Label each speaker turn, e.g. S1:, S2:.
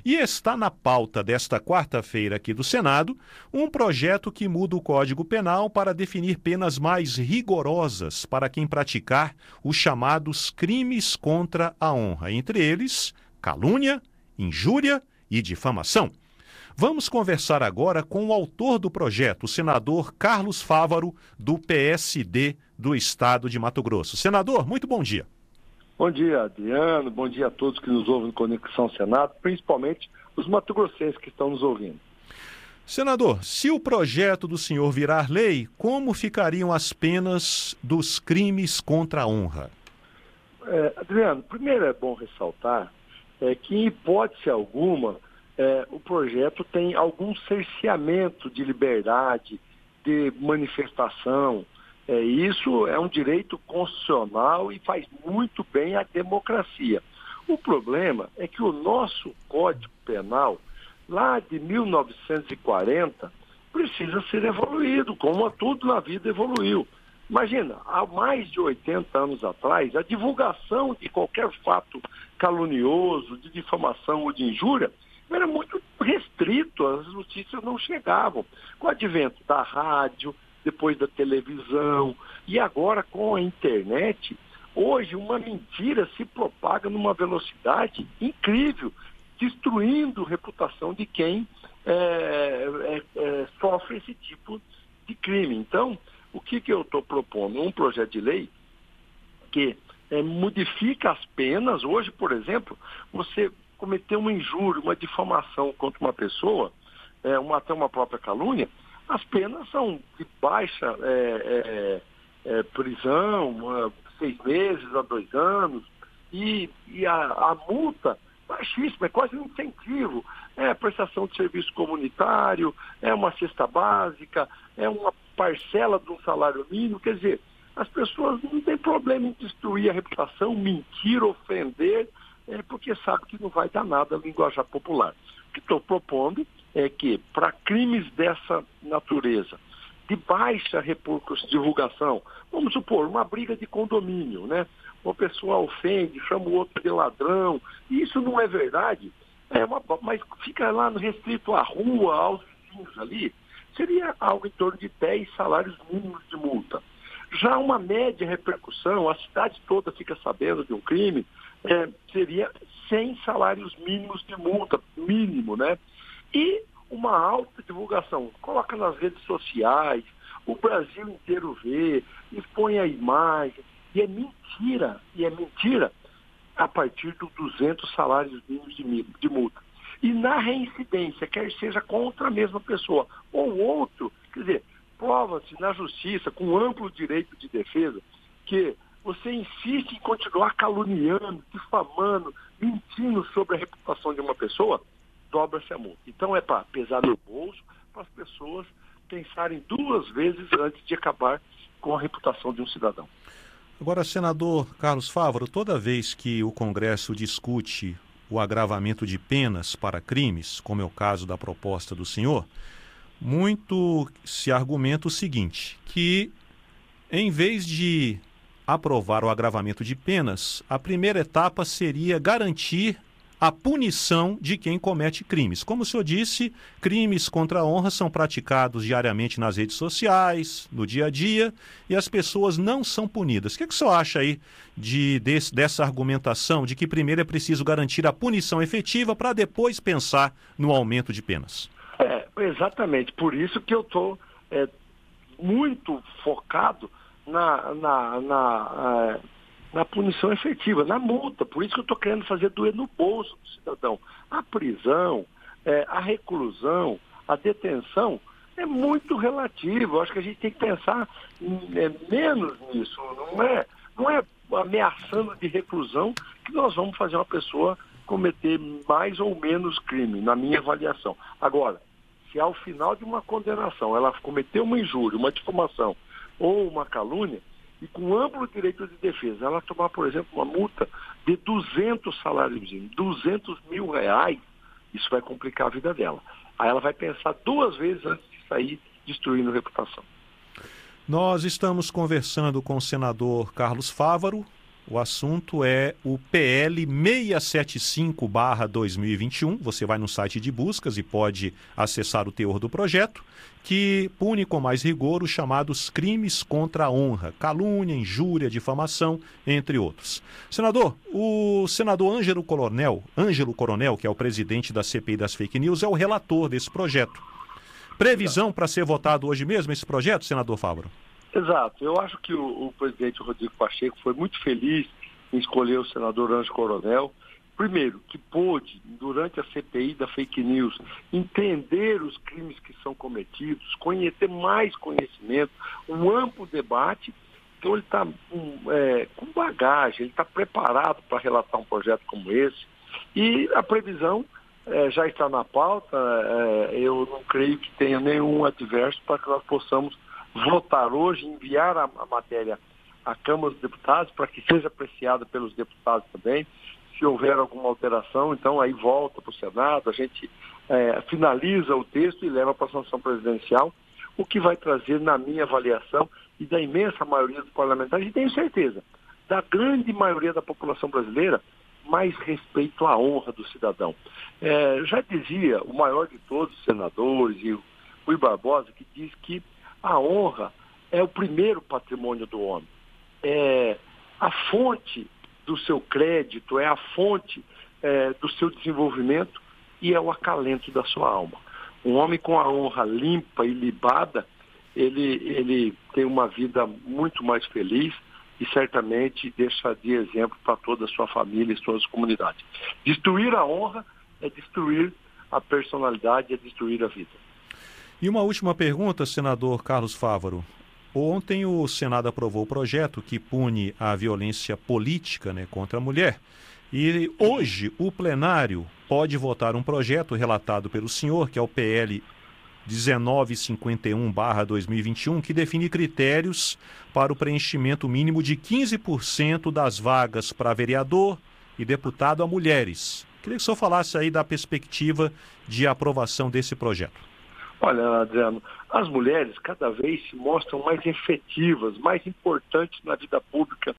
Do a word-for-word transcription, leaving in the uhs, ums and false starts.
S1: E está na pauta desta quarta-feira aqui do Senado um projeto que muda o Código Penal para definir penas mais rigorosas para quem praticar os chamados crimes contra a honra, entre eles calúnia, injúria e difamação. Vamos conversar agora com o autor do projeto, o senador Carlos Fávaro, do P S D do Estado de Mato Grosso. Senador, muito bom dia.
S2: Bom dia, Adriano. Bom dia a todos que nos ouvem no Conexão Senado, principalmente os mato-grossenses que estão nos ouvindo.
S1: Senador, se o projeto do senhor virar lei, como ficariam as penas dos crimes contra a honra?
S2: É, Adriano, primeiro é bom ressaltar é, que, em hipótese alguma, é, o projeto tem algum cerceamento de liberdade, de manifestação. É, isso é um direito constitucional e faz muito bem à democracia. O problema é que o nosso Código Penal, lá de mil novecentos e quarenta, precisa ser evoluído, como tudo na vida evoluiu. Imagina, há mais de oitenta anos atrás, a divulgação de qualquer fato calunioso, de difamação ou de injúria, era muito restrito, as notícias não chegavam. Com o advento da rádio, depois da televisão, e agora com a internet, hoje uma mentira se propaga numa velocidade incrível, destruindo a reputação de quem é, é, é, sofre esse tipo de crime. Então, o que, que eu estou propondo? Um projeto de lei que é, modifica as penas. Hoje, por exemplo, você cometer uma injúria, uma difamação contra uma pessoa, é, uma, até uma própria calúnia, as penas são de baixa é, é, é, prisão, seis meses a dois anos, e, e a, a multa baixíssima, é quase um incentivo. É prestação de serviço comunitário, é uma cesta básica, é uma parcela de um salário mínimo. Quer dizer, as pessoas não têm problema em destruir a reputação, mentir, ofender, é, porque sabe que não vai dar nada no linguajar popular. O que estou propondo é que, para crimes dessa natureza, de baixa repercussão, divulgação, vamos supor, uma briga de condomínio, né? Uma pessoa ofende, chama o outro de ladrão, e isso não é verdade, é uma, mas fica lá no restrito à rua, aos vizinhos ali, seria algo em torno de dez salários mínimos de multa. Já uma média repercussão, a cidade toda fica sabendo de um crime, é, seria cem salários mínimos de multa, mínimo, né? E uma alta divulgação, coloca nas redes sociais, o Brasil inteiro vê, expõe a imagem, e é mentira, e é mentira a partir dos duzentos salários mínimos de, de multa. E na reincidência, quer seja contra a mesma pessoa ou outro, quer dizer, prova-se na justiça, com amplo direito de defesa, que você insiste em continuar caluniando, difamando, mentindo sobre a reputação de uma pessoa, dobra-se a multa. Então é para pesar no bolso, para as pessoas pensarem duas vezes antes de acabar com a reputação de um cidadão.
S1: Agora, senador Carlos Fávaro, toda vez que o Congresso discute o agravamento de penas para crimes, como é o caso da proposta do senhor, muito se argumenta o seguinte, que em vez de aprovar o agravamento de penas, a primeira etapa seria garantir a punição de quem comete crimes. Como o senhor disse, crimes contra a honra são praticados diariamente nas redes sociais, no dia a dia, e as pessoas não são punidas. O que, é que o senhor acha aí de, de, dessa argumentação de que primeiro é preciso garantir a punição efetiva para depois pensar no aumento de penas?
S2: É, exatamente. Por isso que eu estou é, muito focado na... na, na é... na punição efetiva, na multa. Por isso que eu estou querendo fazer doer no bolso do cidadão. A prisão, é, a reclusão, a detenção é muito relativo. Eu acho que a gente tem que pensar é, menos nisso. Não é, não é ameaçando de reclusão que nós vamos fazer uma pessoa cometer mais ou menos crime, na minha avaliação. Agora, se ao final de uma condenação ela cometeu uma injúria, uma difamação ou uma calúnia, e com amplo direito de defesa, ela tomar, por exemplo, uma multa de duzentos salários mínimos, duzentos mil reais, isso vai complicar a vida dela. Aí ela vai pensar duas vezes antes de sair destruindo reputação.
S1: Nós estamos conversando com o senador Carlos Fávaro, O assunto é o P L seiscentos e setenta e cinco barra dois mil e vinte e um. Você vai no site de buscas e pode acessar o teor do projeto, que pune com mais rigor os chamados crimes contra a honra, calúnia, injúria, difamação, entre outros. Senador, o senador Ângelo Coronel, Ângelo Coronel, que é o presidente da C P I das Fake News, é o relator desse projeto. Previsão para ser votado hoje mesmo esse projeto, senador Fávaro?
S2: Exato. Eu acho que o, o presidente Rodrigo Pacheco foi muito feliz em escolher o senador Ângelo Coronel. Primeiro, que pôde, durante a C P I da fake news, entender os crimes que são cometidos, conhecer mais conhecimento, um amplo debate. Então ele está é, com bagagem, ele está preparado para relatar um projeto como esse. E a previsão é, já está na pauta. É, eu não creio que tenha nenhum adverso para que nós possamos votar hoje, enviar a, a matéria à Câmara dos Deputados para que seja apreciada pelos deputados também. Se houver alguma alteração, então aí volta para o Senado, a gente é, finaliza o texto e leva para a sanção presidencial, o que vai trazer, na minha avaliação, e da imensa maioria dos parlamentares, e tenho certeza, da grande maioria da população brasileira, mais respeito à honra do cidadão. É, já dizia o maior de todos os senadores, e o Rui Barbosa, que diz que a honra é o primeiro patrimônio do homem. É a fonte do seu crédito, é a fonte é, do seu desenvolvimento e é o acalento da sua alma. Um homem com a honra limpa e libada, ele, ele tem uma vida muito mais feliz e certamente deixa de exemplo para toda a sua família e toda a sua comunidade. Destruir a honra é destruir a personalidade, é destruir a vida.
S1: E uma última pergunta, senador Carlos Fávaro. Ontem o Senado aprovou o projeto que pune a violência política, né, contra a mulher. E hoje o plenário pode votar um projeto relatado pelo senhor, que é o P L dezenove cinquenta e um barra dois mil e vinte e um, que define critérios para o preenchimento mínimo de quinze por cento das vagas para vereador e deputado a mulheres. Queria que o senhor falasse aí da perspectiva de aprovação desse projeto.
S2: Olha, Adriano, as mulheres cada vez se mostram mais efetivas, mais importantes na vida pública